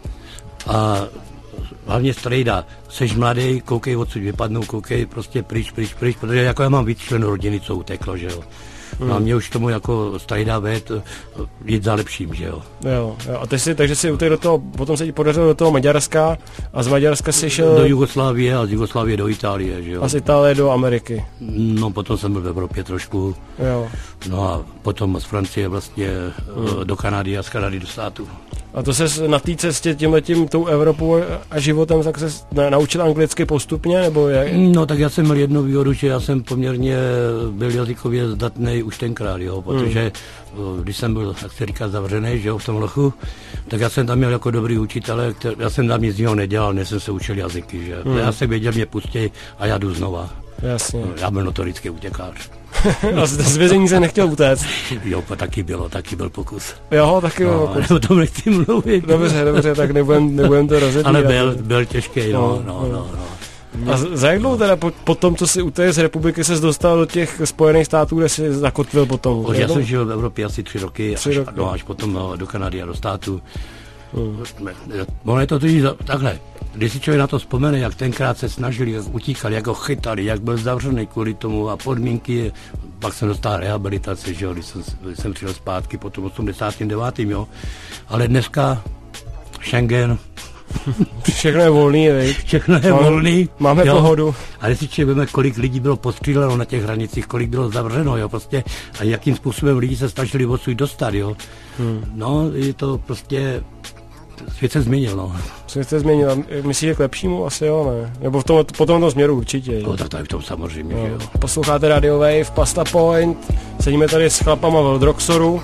A hlavně strejda, seš mladý, koukej odsud vypadnou, koukej prostě pryč, pryč, pryč, protože jako já mám víc členů rodiny, co uteklo, že jo. Hmm. No a mě už tomu jako strejda ved jít za lepším, že jo.
Jo, jo. A ty si, takže si utek do toho, potom se ti podařilo do toho Maďarska a z Maďarska si šel...
Do Jugoslávie a z Jugoslávie do Itálie, že jo.
A z Itálie do Ameriky.
No potom jsem byl v Evropě trošku. Jo. No a potom z Francie vlastně hmm. do Kanady a z Kanady do státu.
A to se na té cestě tímhletím tou Evropou a životem tak se naučil anglicky postupně, nebo jak?
No tak já jsem měl jednu výhodu, že já jsem poměrně byl jazykově zdatný už tenkrát, jo, protože hmm. když jsem byl, jak se říká, zavřený, že jo, v tom lochu, tak já jsem tam měl jako dobrý učitele, který, já jsem tam nic jiného nedělal, než jsem se učil jazyky, že hmm. já jsem věděl, mě pustí a já jdu znova.
Jasně.
No, já byl notorický utěkář.
A z vězení se nechtěl utéct?
Jo, taky bylo, taky byl pokus.
Jo, taky byl
no,
pokus.
O tom nechci mluvit.
Dobře, dobře, tak nebudem, nebudem to rozebírat.
Ale byl, byl těžký, no, no, no. no, no.
A za jak dlouho teda po, po tom, co si utéct z republiky, ses dostal do těch Spojených států, kde jsi zakotvil potom?
Už já jsem žil v Evropě asi tři roky,
tři
až,
roky.
No, až potom no, do Kanady a do státu. Hmm. Ono je to totiž takhle. Když si člověk na to vzpomene, jak tenkrát se snažili, jak utíkali, jak ho chytali, jak byl zavřený kvůli tomu a podmínky, pak jsem dostal rehabilitaci, že jo, když jsem, když jsem přijel zpátky po tom osmdesátém devátém jo. Ale dneska Schengen.
Všechno je volný, veď?
Všechno je
máme,
volný.
Máme jo. Pohodu.
A když si člověk veme, kolik lidí bylo postříleno na těch hranicích, kolik bylo zavřeno, jo, prostě, a jakým způsobem lidi se snažili odsud dostat, jo. Hmm. No, je to prostě... Svět se změnil, no.
Svět se změnil. Myslíš, že k lepšímu? Asi jo, ne? Nebo v tom, po tomto směru určitě.
No, tak to je v tom samozřejmě,
no.
že jo.
Posloucháte Radio Wave, Pasta Point, sedíme tady s chlapama od Roxoru.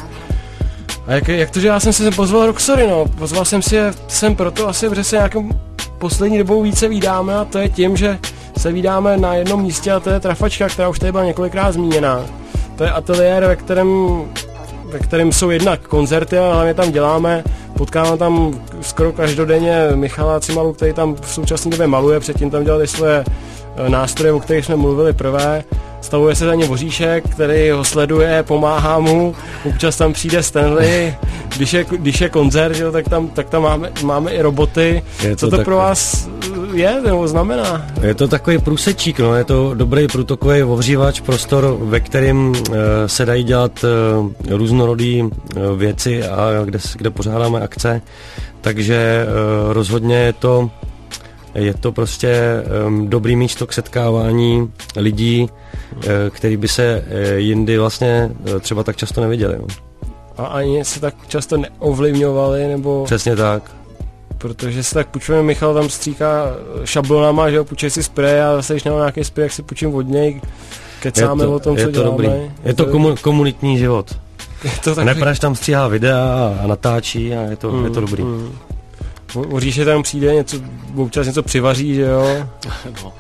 A jak, jak to, že já jsem se pozval Roxory, no. Pozval jsem si je sem proto asi, protože se nějakou poslední dobou více vídáme a to je tím, že se vídáme na jednom místě a to je Trafačka, která už tady byla několikrát zmíněná. To je ateliér, ve kterém, ve kterém jsou jednak koncerty a hlavně tam děláme. Potkávám tam skoro každodenně Michala Cimalu, který tam v současné době maluje, předtím tam dělali svoje nástroje, o kterých jsme mluvili prvé. Stavuje se za ně Voříšek, který ho sleduje, pomáhá mu, občas tam přijde Stanley, když je, když je koncert, jo, tak tam, tak tam máme, máme i roboty. To Co to tak... pro vás je, nebo znamená?
Je to takový průsečík, no, je to dobrý průtokový ohřívač, prostor, ve kterém uh, se dají dělat uh, různorodý uh, věci a kde, kde pořádáme akce, takže uh, rozhodně je to Je to prostě um, dobrý místo k setkávání lidí, uh, který by se uh, jindy vlastně uh, třeba tak často neviděli. No.
A ani se tak často neovlivňovali, nebo...
Přesně tak.
Protože se tak půjčujeme, Michal tam stříká šablonama, že jo, půjčej si spray a zase, když nemám nějaký spray, jak si půjčím od něj, kecáme o tom, co
je to
děláme.
Dobrý. Je, je to komu- komunitní život.
Je to takový...
Nepraš tam stříhá videa a natáčí a je to, mm, je to dobrý. Mm.
Voříše tam přijde, něco, občas něco přivaří, že jo? No.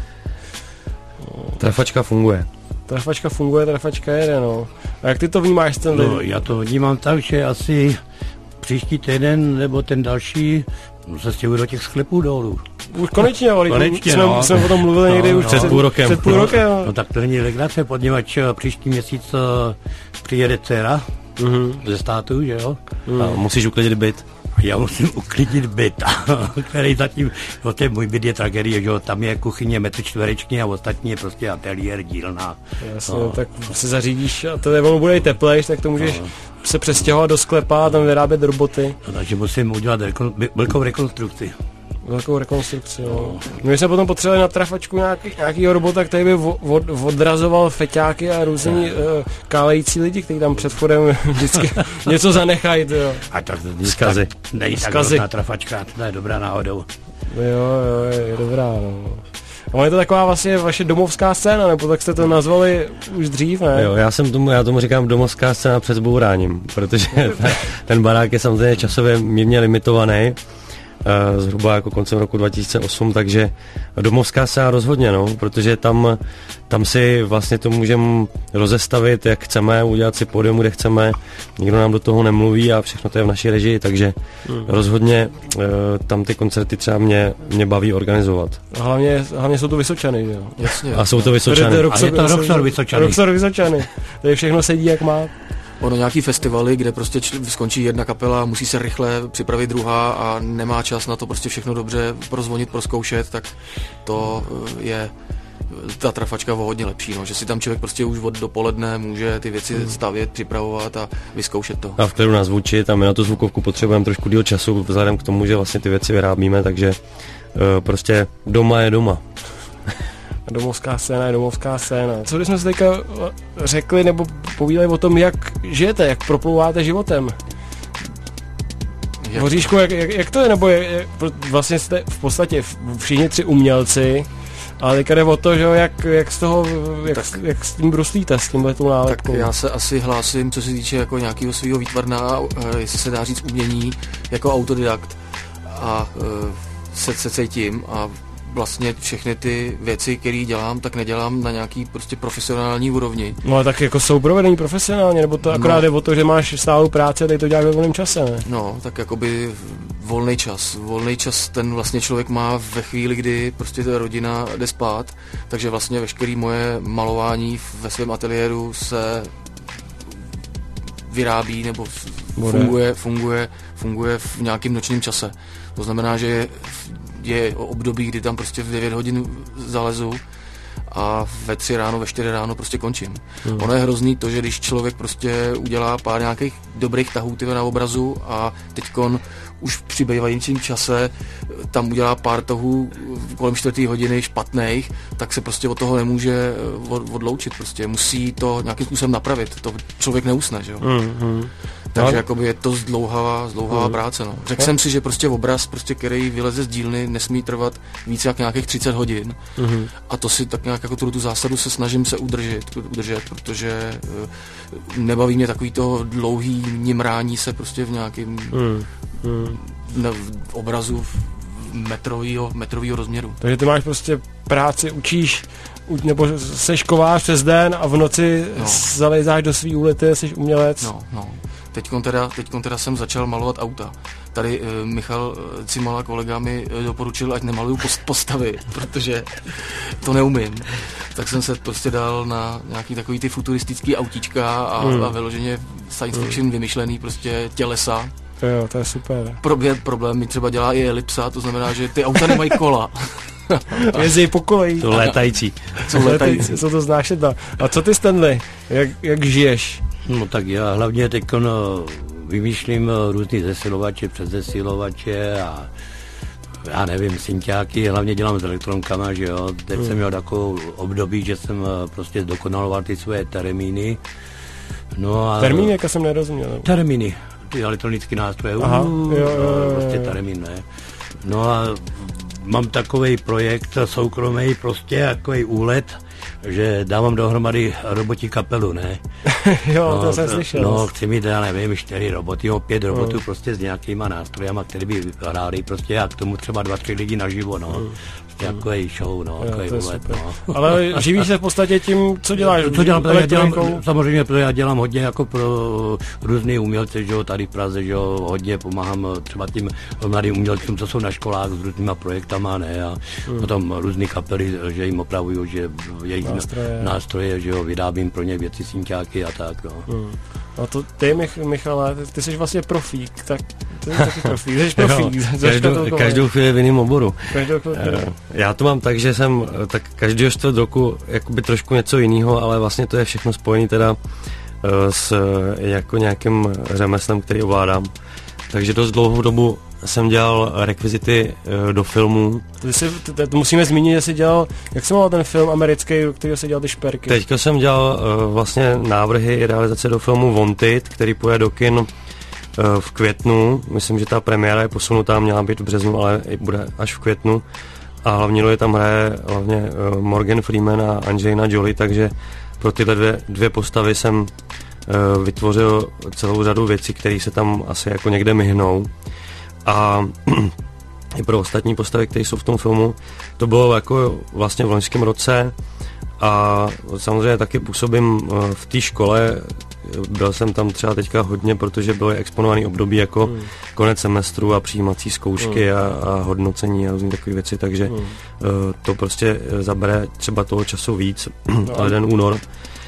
Trafačka funguje.
Trafačka funguje, trafačka jede, no. A jak ty to vnímáš, ten lid?
No, já to vnímám tak, že asi příští týden nebo ten další se stěhuji do těch sklepů dolů.
Už konečně, ale
konečně,
jsme,
no.
jsme o tom mluvili
no,
někdy
no,
už
před půl rokem.
Před půl
no,
rokem.
No tak to není legrace, poněvadž příští měsíc uh, přijede dcera mm-hmm. ze státu, že jo?
Mm. A musíš uklidit byt.
Já musím uklidit byt, který zatím, no to je můj byt je tragédie, že jo, tam je kuchyně metr čtvereční a ostatní je prostě ateliér, dílna.
Jasně, no. Tak se zařídíš a to ono bude i teplejš, tak to můžeš no. se přestěhovat do sklepa a tam vyrábět roboty.
No, takže musím udělat rekon, velkou rekonstrukci.
Velkou rekonstrukci, jo. My jsme potom potřebovali na trafačku nějaký, nějakýho robota, který by od, odrazoval feťáky a různý uh, kálející lidi, kteří tam před vchodem vždycky něco zanechají, jo.
A tak zkazy. Není tak dobrá trafačka, to je dobrá náhodou.
Jo, jo, je, je dobrá, no. A je to taková vlastně vaše domovská scéna, nebo tak jste to nazvali už dřív, ne?
Jo, já jsem tomu, já tomu říkám domovská scéna před zbouráním, protože ten barák je samozřejmě časově mírně limitovaný. Uh, zhruba jako koncem roku dva tisíce osm, takže domovská scéna rozhodně, no, protože tam, tam si vlastně to můžeme rozestavit, jak chceme, udělat si pódium, kde chceme, nikdo nám do toho nemluví a všechno to je v naší režii, takže hmm. rozhodně uh, tam ty koncerty třeba mě, mě baví organizovat.
A hlavně, hlavně jsou to Vysočany, jo.
Jasně.
A jsou to Vysočany.
A
je to Roxor Vysočany.
Roxor Vysočany. Tady všechno sedí jak má.
Ono nějaký festivaly, kde prostě čl- skončí jedna kapela, musí se rychle připravit druhá a nemá čas na to prostě všechno dobře prozvonit, prozkoušet, tak to je ta trafačka o hodně lepší, no, že si tam člověk prostě už od dopoledne může ty věci stavět, připravovat a vyzkoušet to.
A v klidu nás zvučit a my na tu zvukovku potřebujeme trošku díl času vzhledem k tomu, že vlastně ty věci vyrábíme, takže uh, prostě doma je doma.
Domovská scéna je domovská scéna. Co když jsme si teďka řekli nebo povídali o tom, jak žijete, jak proplouváte životem? Jak... Hoříšku, jak, jak, jak to je, nebo je, jak, vlastně jste v podstatě všichni tři umělci, ale teďka jde o to, že jak, jak z toho, jak, tak, jak s tím bruslíte, s tímhletou nálepkou?
Tak já se asi hlásím, co se týče jako nějakého svého výtvarná, jestli se dá říct umění, jako autodidakt a uh, se, se cítím a vlastně všechny ty věci, které dělám, tak nedělám na nějaký prostě profesionální úrovni.
No ale tak jako jsou provedení profesionálně, nebo to akorát no. jde o to, že máš stálou práci a teď to děláš ve volném čase, ne?
No, tak jakoby volný čas. Volný čas ten vlastně člověk má ve chvíli, kdy prostě ta rodina jde spát, takže vlastně veškeré moje malování ve svém ateliéru se vyrábí nebo funguje, funguje, funguje v nějakém nočním čase. To znamená, že je je období, kdy tam prostě v devět hodin zalezu a ve tři ráno, ve čtyři ráno prostě končím. Hmm. Ono je hrozný to, že když člověk prostě udělá pár nějakých dobrých tahů tyve na obrazu a teďkon už v přibývajícím čase tam udělá pár tahů kolem čtvrtý hodiny špatných, tak se prostě od toho nemůže odloučit prostě. Musí to nějakým způsobem napravit. To člověk neusne, že jo? Hmm. Takže no. jakoby je to zdlouhavá, zdlouhavá hmm. práce, no. Řekl no. jsem si, že prostě obraz, prostě, který vyleze z dílny, nesmí trvat víc jak nějakých třicet hodin. Hmm. A to si tak nějak jako tu, tu zásadu se snažím se udržet, udržet, protože uh, nebaví mě takový to dlouhý nimrání se prostě v nějakém hmm. hmm. ne, v obrazu metrovýho, metrovýho rozměru.
Takže ty máš prostě práci, učíš, nebo seš kovář přes den a v noci no. zalejzáš do svý úlity, jsi umělec.
No, no. Teďkon teda, teďkon teda jsem začal malovat auta. Tady e, Michal Cimala, kolega, mi e, doporučil, ať nemaluju post, postavy, protože to neumím. Tak jsem se prostě dal na nějaký takový ty futuristický autíčka a, hmm. a vyloženě science fiction hmm. vymyšlený prostě tělesa.
Jo, to je super.
Probě, problém mi třeba dělá i elipsa, to znamená, že ty auta nemají kola.
Jezdí po koleji.
To létající.
Co létající.
Co to znáš? A co ty, Stanley? Jak, jak žiješ?
No tak já hlavně teď no, vymýšlím různý zesilovače, předzesilovače a já nevím, synťáky, hlavně dělám s elektronkama, že jo. Teď hmm. jsem měl takovou období, že jsem prostě dokonaloval ty svoje termíny. No a...
Termíny, jaká jsem nerozuměl.
Termíny, ty elektronické nástroje. Aha, uh, jo, jo, jo, prostě termín, ne. No a mám takovej projekt soukromý, prostě takový úlet, že dávám dohromady robotí kapelu, ne?
Jo,
no,
to jsem slyšel.
No, chci mít, já nevím, čtyři roboty, o pět robotů mm. prostě s nějakýma nástrojama, který by hráli prostě a k tomu třeba dva, tři lidi naživo, no. Mm. Takový show, no, takový úlet, no.
Ale živíš se v podstatě tím, co děláš?
Co dělám, já dělám, samozřejmě, protože já dělám hodně jako pro různý umělce, že jo, tady v Praze, že jo, hodně pomáhám třeba tím mladým umělcům, co jsou na školách s různýma projektama, ne, a hmm. potom různý kapely, že jim opravují, že jejich nástroje. nástroje, že jo, vyrábím pro ně věci, synťáky a tak, no. Hmm.
No to ty, Mich- Michale, ty, ty jsi vlastně profík, tak ty jsi taky profík, ty jsi profík.
Jo, každou, každou chvíli v jiném oboru.
Každou chvíli.
Já to mám tak, že jsem tak každého čtvrt roku jakoby trošku něco jiného, ale vlastně to je všechno spojené teda s jako nějakým řemeslem, který ovládám. Takže dost dlouhou dobu jsem dělal rekvizity do filmů. To, si,
to, to musíme zmínit, že jsi dělal, jak se jmenoval ten film americký, který jsi dělal ty šperky?
Teďka jsem dělal uh, vlastně návrhy i realizace do filmu Wanted, který půjde do kin uh, v květnu. Myslím, že ta premiéra je posunutá, měla být v březnu, ale bude až v květnu. A hlavní roli tam hraje hlavně uh, Morgan Freeman a Angelina Jolie, takže pro tyhle dvě, dvě postavy jsem uh, vytvořil celou řadu věcí, které se tam asi jako někde myhnou. A i pro ostatní postavy, které jsou v tom filmu, to bylo jako vlastně v loňském roce a samozřejmě taky působím v té škole, byl jsem tam třeba teďka hodně, protože byly exponovaný období jako hmm. konec semestru a přijímací zkoušky hmm. a, a hodnocení a různé takové věci, takže hmm. to prostě zabere třeba toho času víc, no. leden, únor.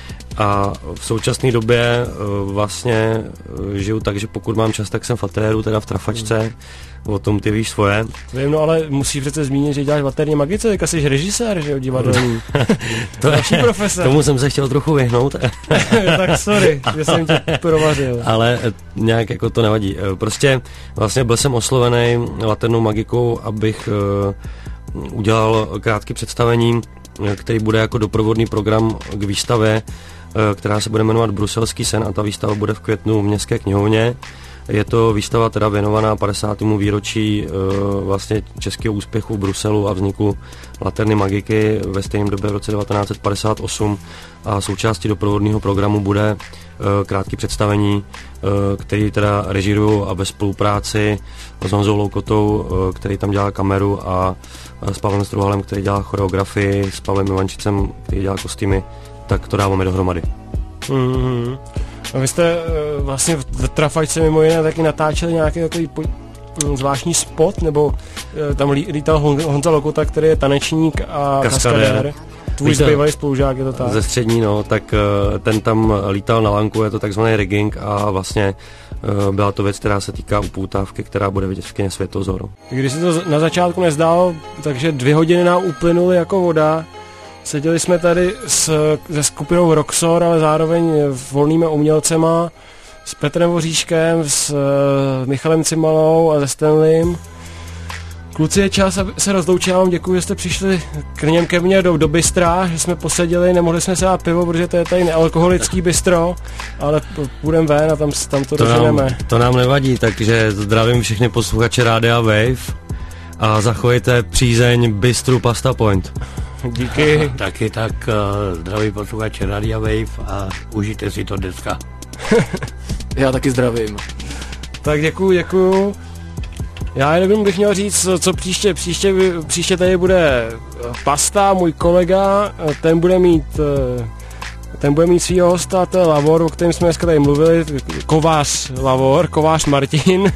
A v současné době uh, vlastně uh, žiju tak, že pokud mám čas, tak jsem v ateliéru, teda v trafačce, mm. o tom ty víš svoje.
Vím, no ale musíš přece zmínit, že děláš v aterní magice, tak jsi režisér, že jo, divadelní. To další profese.
Tomu jsem se chtěl trochu vyhnout.
Tak sorry, že jsem tě provařil.
Ale nějak jako to nevadí. Prostě vlastně byl jsem oslovený laternou magikou, abych uh, udělal krátké představení, který bude jako doprovodný program k výstavě, která se bude jmenovat Bruselský sen a ta výstava bude v květnu v Městské knihovně. Je to výstava teda věnovaná padesátému výročí vlastně českého úspěchu v Bruselu a vzniku laterny magiky ve stejném době v roce devatenáct set padesát osm a součástí doprovodného programu bude krátké představení, který teda režíruju a ve spolupráci s Honzou Loukotou, který tam dělá kameru, a s Pavlem Struhalem, který dělá choreografii, s Pavlem Ivančicem, který dělá kostýmy, tak to dáváme dohromady.
Mm-hmm. A vy jste uh, vlastně v Trafačce mimo jiné taky natáčeli nějaký takový po, um, zvláštní spot, nebo uh, tam lí, lítal Hon, Honza Lokota, který je tanečník a kaskadér. Tvůj zbývalý spolužák, je to tak?
Ze střední, no, tak uh, ten tam lítal na lanku, je to takzvaný rigging a vlastně uh, byla to věc, která se týká upoutávky, která bude vidět v kině Světozor.
Když se to na začátku nezdálo, takže dvě hodiny nám uplynuly jako voda. Seděli jsme tady s, se skupinou Roxor, ale zároveň volnými umělcema, s Petrem Voříškem, s uh, Michalem Cimalou a se Stanleym. Kluci, je čas, aby se rozloučil, vám děkuji, že jste přišli k něm ke mně do, do bystra, že jsme poseděli, nemohli jsme se dát pivo, protože to je tady nealkoholický bystro, ale půjdeme ven a tam, tam to, to doženeme.
Nám, to nám nevadí, takže zdravím všechny posluchače Rádia Wave a zachovejte přízeň bystru Pasta Point.
Díky.
Taky tak uh, zdraví posluchače Radia Wave a užijte si to dneska.
Já taky zdravím.
Tak děkuju, děkuju. Já jenom bych měl říct, co příště, příště, příště tady bude Pasta, můj kolega, ten bude mít, ten bude mít svýho hosta, to je Lavor, o kterém jsme dneska tady mluvili, kovář Lavor, kovář Martin.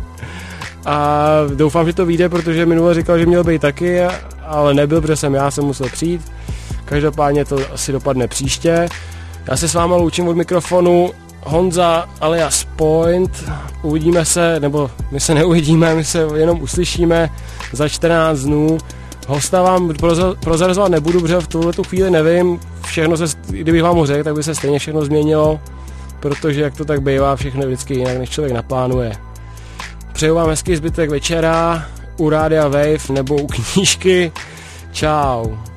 A doufám, že to vyjde, protože minule říkal, že měl být taky, ale nebyl, protože jsem já jsem musel přijít. Každopádně to asi dopadne příště. Já se s váma loučím od mikrofonu. Honza alias Point. Uvidíme se, nebo my se neuvidíme, my se jenom uslyšíme za čtrnáct dnů. Hosta vám prozrazovat nebudu, protože v tuhletu chvíli nevím. Všechno se, kdybych vám ho řekl, tak by se stejně všechno změnilo, protože jak to tak bývá, všechno vždycky jinak, než člověk naplánuje. Přeju vám hezký zbytek večera u Rádia Wave nebo u knížky. Čau.